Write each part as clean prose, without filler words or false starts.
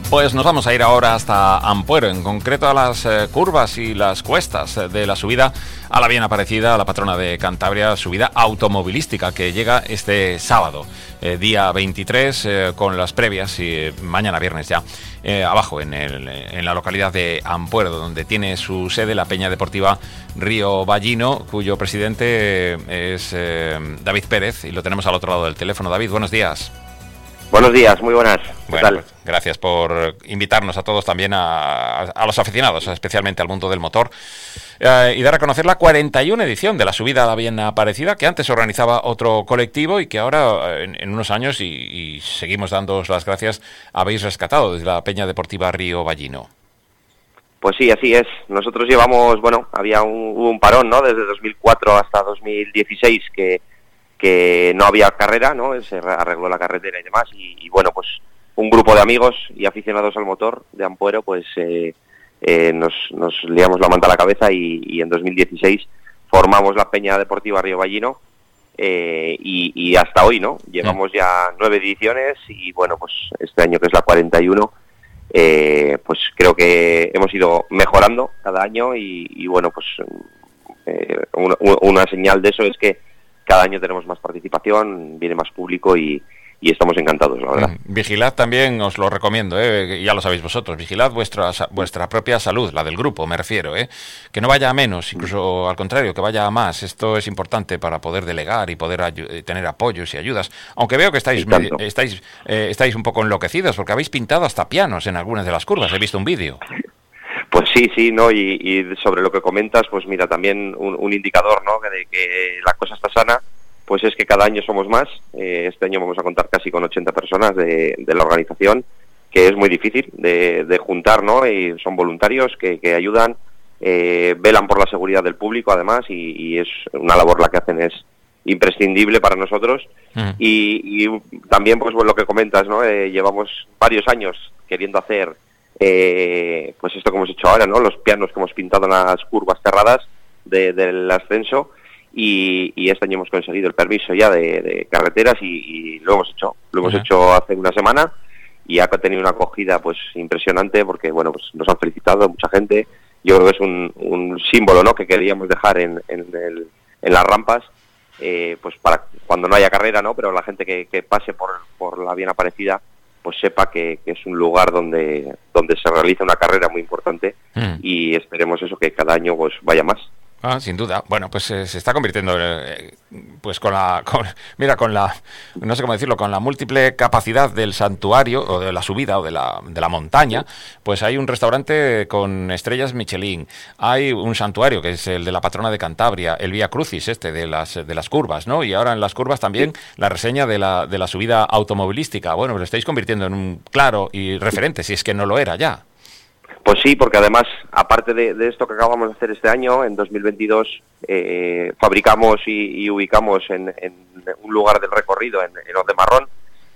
Pues nos vamos a ir ahora hasta Ampuero, en concreto a las curvas y las cuestas de la subida a la bien aparecida, a la patrona de Cantabria, subida automovilística que llega este sábado, día 23, con las previas y mañana viernes ya, abajo en la localidad de Ampuero, donde tiene su sede la Peña Deportiva Río Ballino, cuyo presidente es David Pérez, y lo tenemos al otro lado del teléfono. David, buenos días. Buenos días, muy buenas. ¿Qué tal? Pues gracias por invitarnos a todos, también a los aficionados, especialmente al mundo del motor, y dar a conocer la 41 edición de la subida a la bien aparecida, que antes organizaba otro colectivo y que ahora, en unos años, y seguimos dándoos las gracias, habéis rescatado desde la Peña Deportiva Río Ballino. Pues sí, así es. Nosotros llevamos, hubo un parón, ¿no? Desde 2004 hasta 2016 que no había carrera, ¿no? Se arregló la carretera y demás, y bueno, pues un grupo de amigos y aficionados al motor de Ampuero, pues nos liamos la manta a la cabeza y en 2016 formamos la Peña Deportiva Río Ballino, y hasta hoy, ¿no? Llevamos ya 9 ediciones y bueno, pues este año, que es la 41, pues creo que hemos ido mejorando cada año y bueno, pues una señal de eso es que cada año tenemos más participación, viene más público y estamos encantados, la verdad. Vigilad también, os lo recomiendo, ya lo sabéis vosotros, vigilad vuestra propia salud, la del grupo, me refiero, que no vaya a menos, incluso al contrario, que vaya a más. Esto es importante para poder delegar y poder tener apoyos y ayudas, aunque veo que estáis un poco enloquecidos, porque habéis pintado hasta pianos en algunas de las curvas, he visto un vídeo. Pues sí, ¿no? Y sobre lo que comentas, pues mira, también un indicador, ¿no? De que la cosa está sana, pues es que cada año somos más. Este año vamos a contar casi con 80 personas de la organización, que es muy difícil de juntar, ¿no? Y son voluntarios que ayudan, velan por la seguridad del público, además, y es una labor la que hacen, es imprescindible para nosotros. Y también, pues lo que comentas, ¿no? Llevamos varios años queriendo hacer pues esto que hemos hecho ahora, ¿no? Los pianos que hemos pintado en las curvas cerradas del ascenso, y este año hemos conseguido el permiso ya de carreteras y lo hemos hecho. Lo hemos hecho hace una semana y ha tenido una acogida pues impresionante, porque bueno, pues nos han felicitado mucha gente. Yo creo que es un símbolo, ¿no? Que queríamos dejar en las rampas, pues para cuando no haya carrera, ¿no? Pero la gente que pase por la bien aparecida, pues sepa que es un lugar donde se realiza una carrera muy importante, y esperemos eso, que cada año pues vaya más. Sin duda. Bueno, pues se está convirtiendo, pues con la, no sé cómo decirlo, con la múltiple capacidad del santuario, o de la subida, o de la montaña. Pues hay un restaurante con estrellas Michelin, hay un santuario que es el de la patrona de Cantabria, el Vía Crucis de las curvas, ¿no? Y ahora en las curvas también la reseña de la subida automovilística. Bueno, lo estáis convirtiendo en un claro y referente, si es que no lo era ya. Pues sí, porque además, aparte de esto que acabamos de hacer este año, en 2022 fabricamos y ubicamos en un lugar del recorrido, en Odemarrón,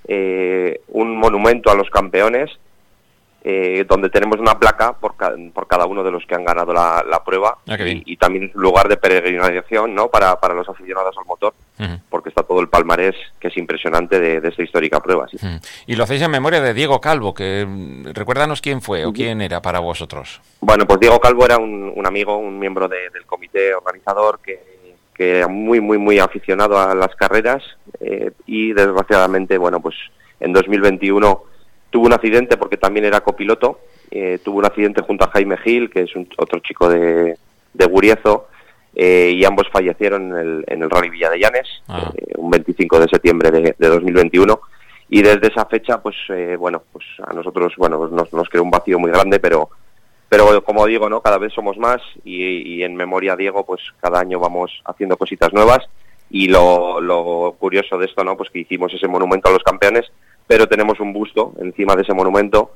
un monumento a los campeones, donde tenemos una placa por cada uno de los que han ganado la prueba, y también un lugar de peregrinación, ¿no? para los aficionados al motor, porque está todo el palmarés, que es impresionante, de esta histórica prueba. Sí. Y lo hacéis en memoria de Diego Calvo, que recuérdanos quién fue o quién era para vosotros. Bueno, pues Diego Calvo era un amigo, un miembro del comité organizador, que era muy, muy, muy aficionado a las carreras, y desgraciadamente, bueno, pues en 2021 tuvo un accidente, porque también era copiloto. Tuvo un accidente junto a Jaime Gil, que es otro chico de Guriezo, y ambos fallecieron en el Rally Villa de Llanes, un 25 de septiembre de 2021, y desde esa fecha, pues bueno, pues a nosotros, bueno, nos creó un vacío muy grande, pero como digo, ¿no? Cada vez somos más, y en memoria a Diego, pues cada año vamos haciendo cositas nuevas, y lo curioso de esto, ¿no? Pues que hicimos ese monumento a los campeones, pero tenemos un busto encima de ese monumento,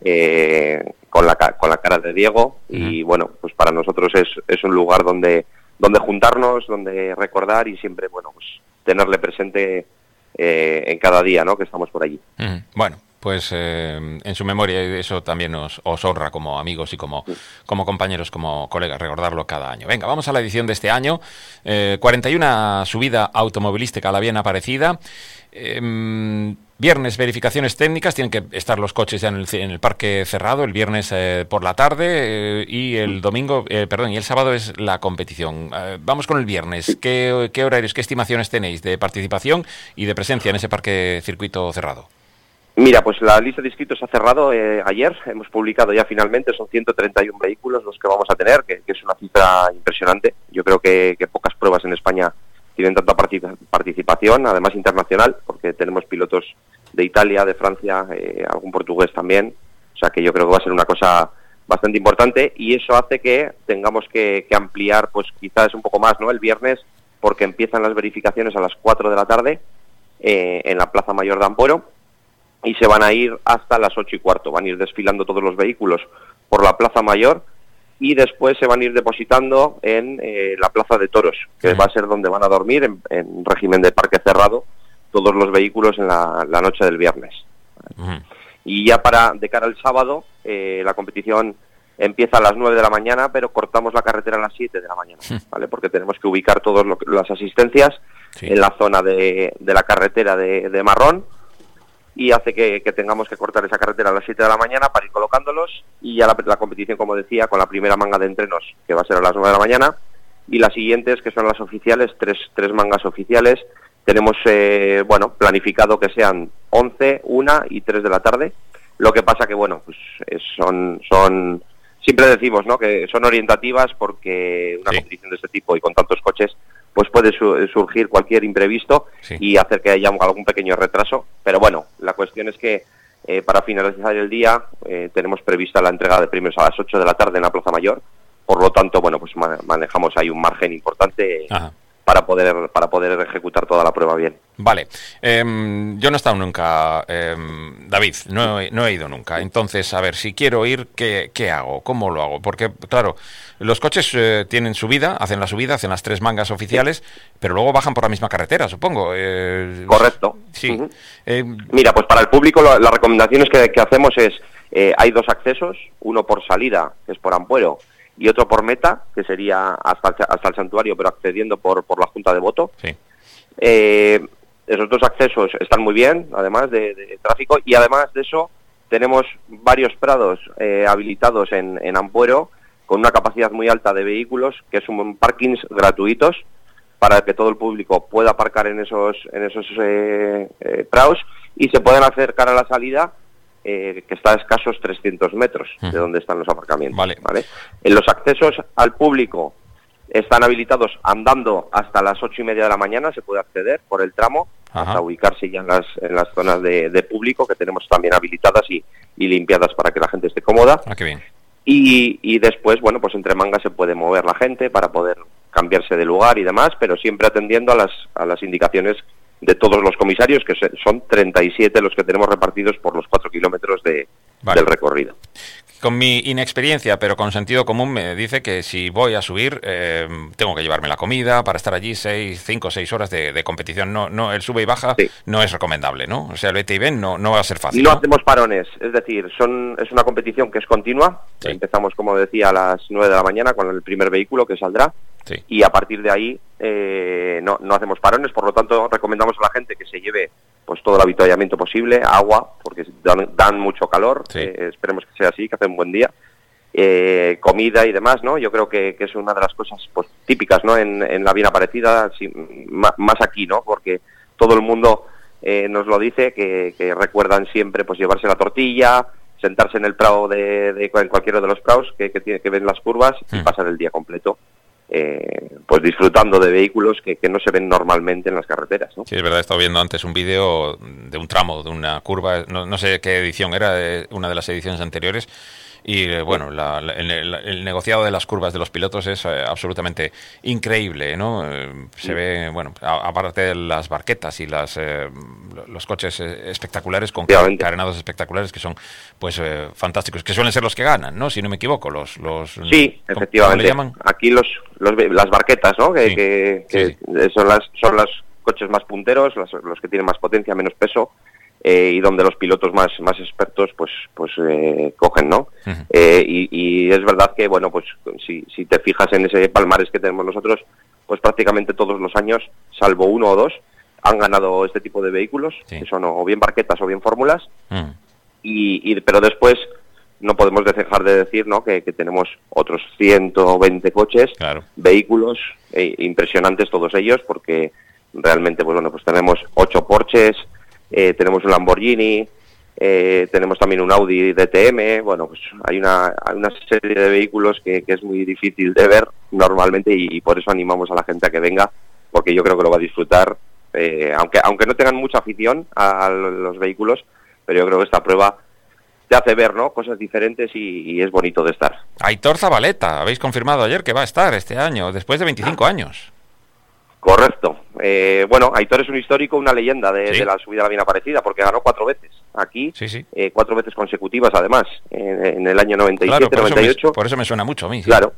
con la cara de Diego, y bueno, pues para nosotros es un lugar donde juntarnos, donde recordar, y siempre, bueno, pues tenerle presente en cada día, ¿no? Que estamos por allí. Bueno, pues en su memoria, eso también os honra como amigos y como compañeros, como colegas, recordarlo cada año. Venga, vamos a la edición de este año, 41 subida automovilística a la bien aparecida. Viernes, verificaciones técnicas, tienen que estar los coches ya en el parque cerrado el viernes por la tarde y el domingo, y el sábado es la competición. Vamos con el viernes. ¿Qué horarios, qué estimaciones tenéis de participación y de presencia en ese parque circuito cerrado? Mira, pues la lista de inscritos se ha cerrado ayer, hemos publicado ya finalmente, son 131 vehículos los que vamos a tener, que es una cifra impresionante. Yo creo que pocas pruebas en España tienen tanta participación, además internacional, porque tenemos pilotos de Italia, de Francia, algún portugués también, o sea que yo creo que va a ser una cosa bastante importante, y eso hace que tengamos que ampliar pues quizás un poco más, ¿no?, el viernes, porque empiezan las verificaciones a las 4 de la tarde en la Plaza Mayor de Ampuero, y se van a ir hasta las 8:15, van a ir desfilando todos los vehículos por la Plaza Mayor, y después se van a ir depositando en la Plaza de Toros, que va a ser donde van a dormir en régimen de parque cerrado todos los vehículos en la noche del viernes. Y ya de cara al sábado, la competición empieza a las 9 de la mañana, pero cortamos la carretera a las 7 de la mañana, ¿vale? Porque tenemos que ubicar todas las asistencias en la zona de la carretera de Marrón, y hace que tengamos que cortar esa carretera a las 7 de la mañana para ir colocándolos, y ya la competición, como decía, con la primera manga de entrenos, que va a ser a las 9 de la mañana, y las siguientes, que son las oficiales, tres mangas oficiales. Tenemos, planificado que sean 11, 1 y 3 de la tarde, lo que pasa que, bueno, pues son siempre decimos, ¿no?, que son orientativas, porque una competición de este tipo y con tantos coches, pues puede surgir cualquier imprevisto y hacer que haya algún pequeño retraso. Pero bueno, la cuestión es que para finalizar el día tenemos prevista la entrega de premios a las 8 de la tarde en la Plaza Mayor. Por lo tanto, bueno, pues manejamos ahí un margen importante para poder ejecutar toda la prueba bien. Vale. Yo no he estado nunca, David, no he ido nunca. Entonces, a ver, si quiero ir, ¿qué hago? ¿Cómo lo hago? Porque, claro, los coches tienen subida, hacen las 3 mangas oficiales, pero luego bajan por la misma carretera, supongo. Correcto. Sí. Mira, pues para el público las recomendaciones que hacemos es, hay 2 accesos, uno por salida, que es por Ampuero, y otro por meta, que sería hasta el santuario, pero accediendo por la Junta de Voto. Sí. Esos 2 accesos están muy bien, además de tráfico, y además de eso tenemos varios prados habilitados en Ampuero, con una capacidad muy alta de vehículos, que son parkings gratuitos para que todo el público pueda aparcar en esos prados, y se pueden acercar a la salida, que está a escasos 300 metros de donde están los aparcamientos. ¿Vale? En los accesos al público están habilitados andando hasta las 8:30 de la mañana, se puede acceder por el tramo, hasta ubicarse ya en las zonas de público, que tenemos también habilitadas y limpiadas para que la gente esté cómoda. Qué bien. Y después, bueno, pues entre mangas se puede mover la gente para poder cambiarse de lugar y demás, pero siempre atendiendo a las indicaciones de todos los comisarios, que son 37 los que tenemos repartidos por los 4 kilómetros del recorrido. Con mi inexperiencia, pero con sentido común, me dice que si voy a subir, tengo que llevarme la comida para estar allí 5 o 6 horas de competición. No, el sube y baja no es recomendable, ¿no? O sea, el vete y ven no va a ser fácil. No hacemos parones, es decir, es una competición que es continua. Empezamos, como decía, a las 9 de la mañana con el primer vehículo que saldrá. Y a partir de ahí no hacemos parones, por lo tanto recomendamos a la gente que se lleve pues todo el avituallamiento posible, agua, porque dan mucho calor, esperemos que sea así, que hace un buen día, comida y demás, ¿no? Yo creo que es una de las cosas pues típicas, ¿no?, en la Viana Aparecida, más aquí, ¿no?, porque todo el mundo nos lo dice, que recuerdan siempre pues llevarse la tortilla, sentarse en el prado en cualquiera de los prados que ven las curvas y pasar el día completo pues disfrutando de vehículos que no se ven normalmente en las carreteras, ¿no? Sí, es verdad, he estado viendo antes un vídeo de un tramo, de una curva, no sé qué edición era, una de las ediciones anteriores, y bueno, el negociado de las curvas de los pilotos es absolutamente increíble, ¿no? Se ve, bueno, aparte de las barquetas y los coches espectaculares con carenados espectaculares que son pues fantásticos, que suelen ser los que ganan, ¿no? Si no me equivoco, sí, efectivamente. ¿Cómo le llaman? Aquí las barquetas, ¿no? Que son los coches más punteros, los que tienen más potencia, menos peso. Y donde los pilotos más expertos pues cogen, ¿no? Y es verdad que, bueno, pues si te fijas en ese palmarés que tenemos nosotros, pues prácticamente todos los años, salvo 1 o 2, han ganado este tipo de vehículos, que son o bien barquetas o bien fórmulas, pero después no podemos dejar de decir, ¿no?, que tenemos otros 120 coches, vehículos impresionantes todos ellos, porque realmente pues tenemos 8 Porsches, tenemos un Lamborghini, tenemos también un Audi DTM. Bueno, pues hay una serie de vehículos que es muy difícil de ver normalmente, y por eso animamos a la gente a que venga, porque yo creo que lo va a disfrutar, aunque no tengan mucha afición a los vehículos, pero yo creo que esta prueba te hace ver, ¿no?, cosas diferentes, y es bonito de estar. Aitor Zabaleta, habéis confirmado ayer que va a estar este año, después de 25 años. Correcto. Bueno, Aitor es un histórico, una leyenda de la subida a la Bien Aparecida, porque ganó 4 veces aquí, 4 veces consecutivas además, en el año 97, claro, 98. Por eso me suena mucho a mí. Claro,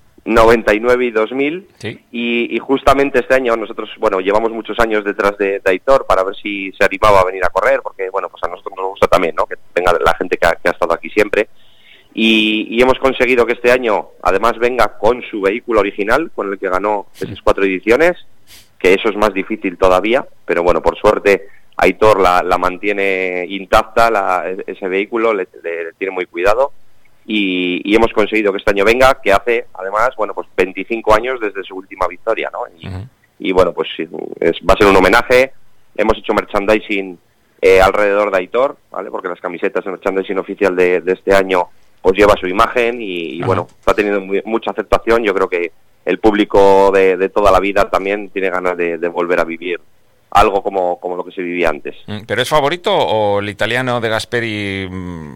99 y 2000, y justamente este año nosotros, bueno, llevamos muchos años detrás de Aitor para ver si se animaba a venir a correr, porque, bueno, pues a nosotros nos gusta también, ¿no?, que venga la gente que ha estado aquí siempre. Y hemos conseguido que este año además venga con su vehículo original, con el que ganó esas 4 ediciones, que eso es más difícil todavía, pero bueno, por suerte Aitor la mantiene intacta, ese vehículo le tiene muy cuidado, y hemos conseguido que este año venga, que hace además, bueno, pues 25 años desde su última victoria, ¿no? Y bueno, pues va a ser un homenaje. Hemos hecho merchandising alrededor de Aitor, ¿vale?, porque las camisetas, el merchandising oficial de este año pues lleva su imagen, y bueno, está teniendo mucha aceptación. Yo creo que el público de toda la vida también tiene ganas de volver a vivir algo como lo que se vivía antes. ¿Pero es favorito o el italiano de Gasperi,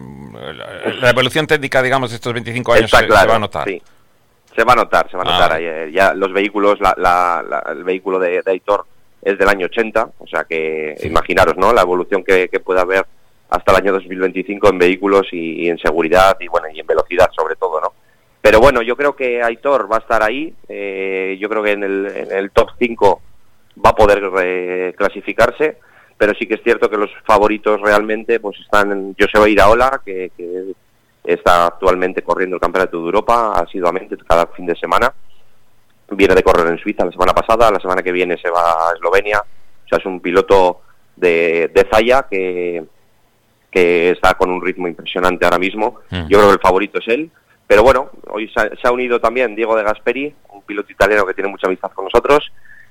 la evolución técnica, digamos, de estos 25 años se va a notar? Sí, se va a notar. Ya los vehículos, el vehículo de Aitor es del año 80, o sea que imaginaros, ¿no?, la evolución que puede haber hasta el año 2025 en vehículos y en seguridad, y bueno, y en velocidad sobre todo, ¿no? Pero bueno, yo creo que Aitor va a estar ahí. Yo creo que en el top 5 va a poder clasificarse, pero sí que es cierto que los favoritos realmente pues están Joseba Iraola, que está actualmente corriendo el Campeonato de Europa asiduamente cada fin de semana. Viene de correr en Suiza la semana pasada, la semana que viene se va a Eslovenia. O sea, es un piloto de Zaya que está con un ritmo impresionante ahora mismo. Yo creo que el favorito es él, pero bueno, hoy se ha unido también Diego de Gasperi, un piloto italiano que tiene mucha amistad con nosotros,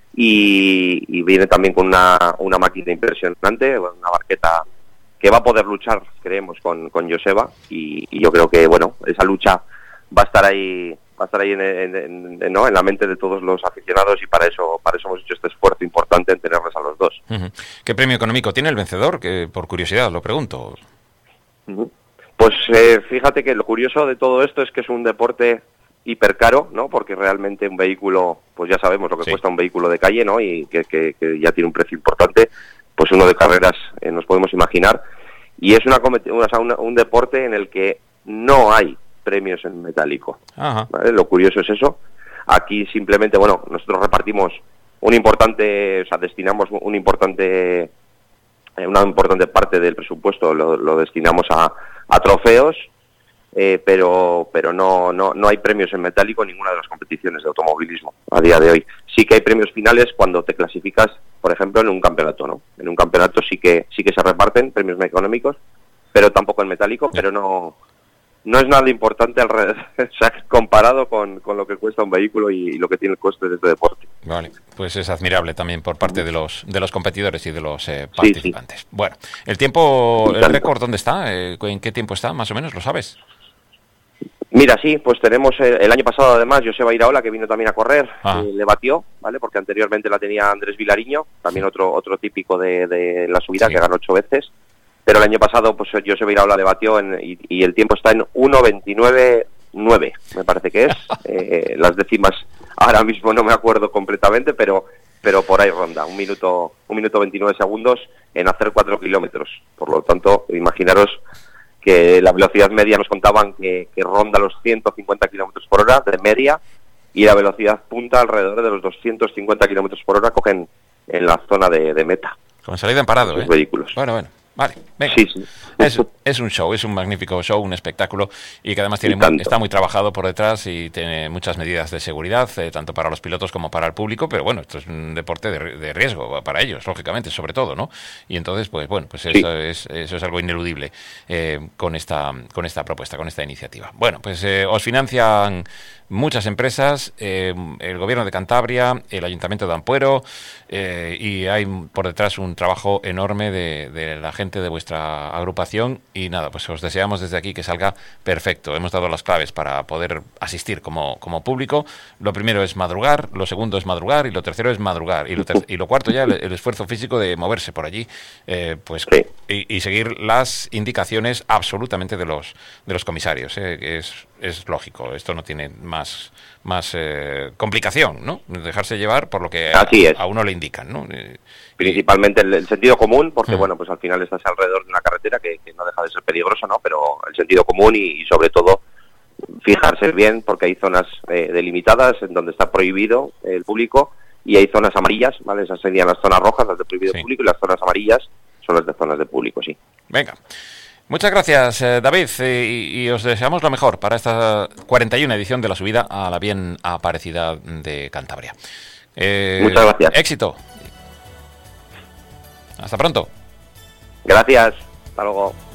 y viene también con una máquina impresionante, una barqueta que va a poder luchar, creemos, con Joseba, y yo creo que, bueno, esa lucha va a estar ahí en la mente de todos los aficionados, y para eso hemos hecho este esfuerzo importante en tenerles a los dos. ¿Qué premio económico tiene el vencedor? Que por curiosidad lo pregunto. Pues fíjate que lo curioso de todo esto es que es un deporte hipercaro, ¿no? Porque realmente un vehículo, pues ya sabemos lo que cuesta un vehículo de calle, ¿no? Y que ya tiene un precio importante. Pues uno de carreras nos podemos imaginar, y es un deporte en el que no hay premios en metálico, ¿vale? Lo curioso es eso. Aquí simplemente, bueno, nosotros repartimos destinamos una importante parte del presupuesto, lo destinamos a trofeos, pero no hay premios en metálico en ninguna de las competiciones de automovilismo a día de hoy. Sí que hay premios finales cuando te clasificas, por ejemplo, en un campeonato, ¿no? En un campeonato sí que se reparten premios económicos, pero tampoco en metálico, pero no es nada importante alrededor, o sea, comparado con lo que cuesta un vehículo y lo que tiene el coste de este deporte. Vale, pues es admirable también por parte de los competidores y de los participantes. Sí. Bueno, el tiempo, el récord, ¿dónde está? ¿En qué tiempo está, más o menos? ¿Lo sabes? Mira, sí, pues tenemos el año pasado además Joseba Iraola, que vino también a correr, le batió, ¿vale? Porque anteriormente la tenía Andrés Vilariño, también otro típico de la subida, que ganó 8 veces. Pero el año pasado pues Joseba Iraola le batió y el tiempo está en 1:29.9, me parece que es. Las décimas ahora mismo no me acuerdo completamente, pero por ahí ronda, 1 minuto 29 segundos en hacer 4 kilómetros. Por lo tanto, imaginaros que la velocidad media nos contaban que ronda los 150 kilómetros por hora de media, y la velocidad punta alrededor de los 250 kilómetros por hora cogen en la zona de meta. Con salida en parado, vehículos. Bueno. Vale, venga. Sí, sí. Es un show, es un magnífico show, un espectáculo, y que además está muy trabajado por detrás y tiene muchas medidas de seguridad, tanto para los pilotos como para el público, pero bueno, esto es un deporte de riesgo para ellos, lógicamente, sobre todo, ¿no? Y entonces, pues bueno, pues Sí. eso es algo ineludible con esta propuesta, con esta iniciativa. Bueno, pues os financian muchas empresas, el Gobierno de Cantabria, el Ayuntamiento de Ampuero, y hay por detrás un trabajo enorme de la gente de vuestra agrupación, y nada, pues os deseamos desde aquí que salga perfecto. Hemos dado las claves para poder asistir como público. Lo primero es madrugar, lo segundo es madrugar, y lo tercero es madrugar, y lo cuarto ya el esfuerzo físico de moverse por allí, pues Sí. y seguir las indicaciones absolutamente de los comisarios, que es lógico, esto no tiene más complicación, ¿no? Dejarse llevar por lo que a uno le indican, ¿no? Principalmente el sentido común, porque bueno, pues al final estás alrededor de una carretera que no deja de ser peligroso, ¿no? Pero el sentido común y sobre todo fijarse bien, porque hay zonas delimitadas en donde está prohibido el público, y hay zonas amarillas, ¿vale? Esas serían las zonas rojas, las de prohibido público, y las zonas amarillas son las de zonas de público, sí. Venga. Muchas gracias, David, y os deseamos lo mejor para esta 41 edición de la subida a la bien aparecida de Cantabria. Muchas gracias. Éxito. Hasta pronto. Gracias. Hasta luego.